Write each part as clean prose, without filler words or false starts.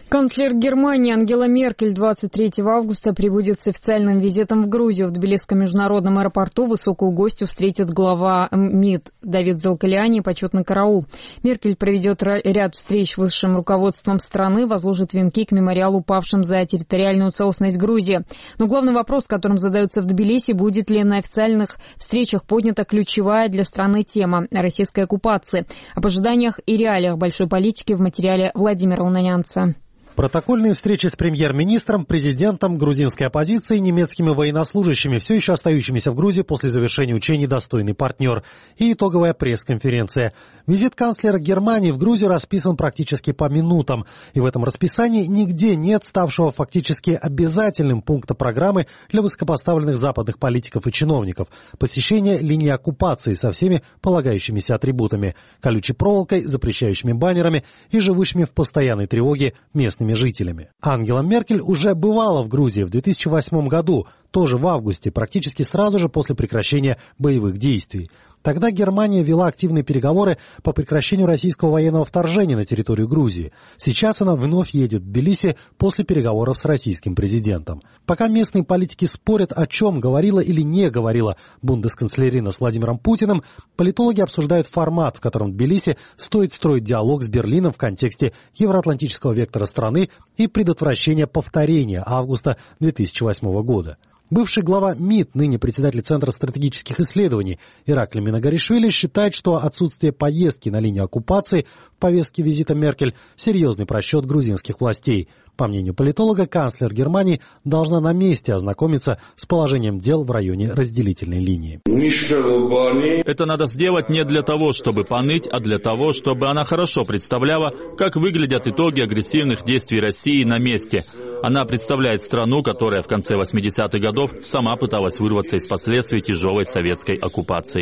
Канцлер Германии Ангела Меркель 23 августа прибудет с официальным визитом в Грузию. В Тбилисском международном аэропорту высокую гостью встретит глава МИД Давид Залкаляни и почетный караул. Меркель проведет ряд встреч с высшим руководством страны, возложит венки к мемориалу павшим за территориальную целостность Грузии. Но главный вопрос, которым задаются в Тбилиси, будет ли на официальных встречах поднята ключевая для страны тема российской оккупации. Об ожиданиях и реалиях большой политики в материале Владимира Унанянца. Протокольные встречи с премьер-министром, президентом, грузинской оппозицией, немецкими военнослужащими, все еще остающимися в Грузии после завершения учений «Достойный партнер», и итоговая пресс-конференция. Визит канцлера Германии в Грузию расписан практически по минутам, и в этом расписании нигде нет ставшего фактически обязательным пункта программы для высокопоставленных западных политиков и чиновников – посещение линии оккупации со всеми полагающимися атрибутами – колючей проволокой, запрещающими баннерами и живущими в постоянной тревоге местными жителями. Ангела Меркель уже бывала в Грузии в 2008 году, тоже в августе, практически сразу же после прекращения боевых действий. Тогда Германия вела активные переговоры по прекращению российского военного вторжения на территорию Грузии. Сейчас она вновь едет в Тбилиси после переговоров с российским президентом. Пока местные политики спорят, о чем говорила или не говорила бундесканцлерина с Владимиром Путиным, политологи обсуждают формат, в котором Тбилиси стоит строить диалог с Берлином в контексте евроатлантического вектора страны и предотвращения повторения августа 2008 года. Бывший глава МИД, ныне председатель Центра стратегических исследований Иракли Минагаришвили считает, что отсутствие поездки на линию оккупации в повестке визита Меркель – серьезный просчет грузинских властей. По мнению политолога, канцлер Германии должна на месте ознакомиться с положением дел в районе разделительной линии. Это надо сделать не для того, чтобы поныть, а для того, чтобы она хорошо представляла, как выглядят итоги агрессивных действий России на месте. Она представляет страну, которая в конце 80-х годов сама пыталась вырваться из последствий тяжелой советской оккупации.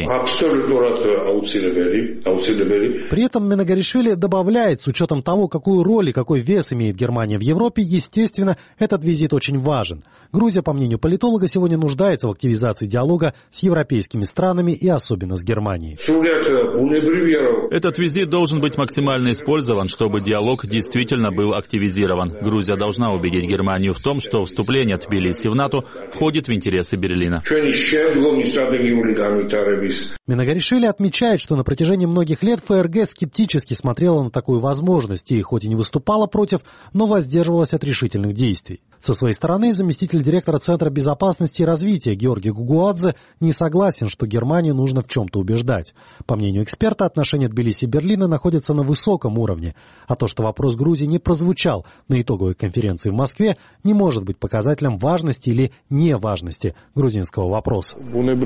При этом Минагаришвили добавляет, с учетом того, какую роль и какой вес имеет Германия в Европе, естественно, этот визит очень важен. Грузия, по мнению политолога, сегодня нуждается в активизации диалога с европейскими странами и особенно с Германией. Этот визит должен быть максимально использован, чтобы диалог действительно был активизирован. Грузия должна убедить Германию в том, что вступление Тбилиси в НАТО входит в интересы Берлина. Минагаришвили отмечает, что на протяжении многих лет ФРГ скептически смотрела на такую возможность и хоть и не выступала против, но воздерживалась от решительных действий. Со своей стороны, заместитель директора Центра безопасности и развития Георгий Гугуадзе не согласен, что Германию нужно в чем-то убеждать. По мнению эксперта, отношения Тбилиси и Берлина находятся на высоком уровне, а то, что вопрос Грузии не прозвучал на итоговой конференции в Москве, не может быть показателем важности или неважности грузинского вопроса.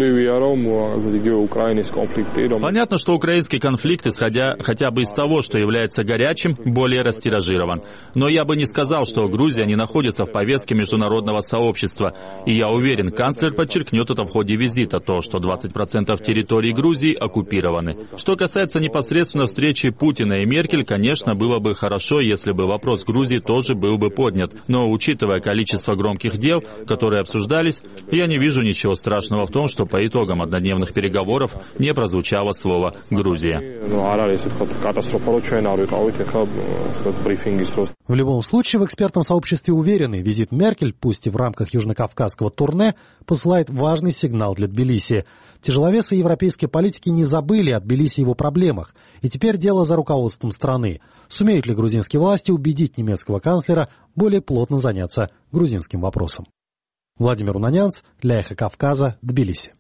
Понятно, что украинский конфликт, исходя хотя бы из того, что является горячим, более растиражирован. Но я бы не сказал, что Грузия не находится в повестке международного сообщества. И я уверен, канцлер подчеркнет это в ходе визита, то, что 20% территории Грузии оккупированы. Что касается непосредственно встречи Путина и Меркель, конечно, было бы хорошо, если бы вопрос Грузии тоже был бы поднят. Но, учитывая количество громких дел, которые обсуждались, я не вижу ничего страшного в том, что по итогам однодневных переговоров не прозвучало слово «Грузия». В любом случае, в экспертном сообществе уверены, визит Меркель, пусть и в рамках южнокавказского турне, посылает важный сигнал для Тбилиси. Тяжеловесы европейской политики не забыли о Тбилиси и его проблемах, и теперь дело за руководством страны. Сумеют ли грузинские власти убедить немецкого канцлера более плотно заняться грузинским вопросом? Владимир Унанянц для «Эхо Кавказа», Тбилиси.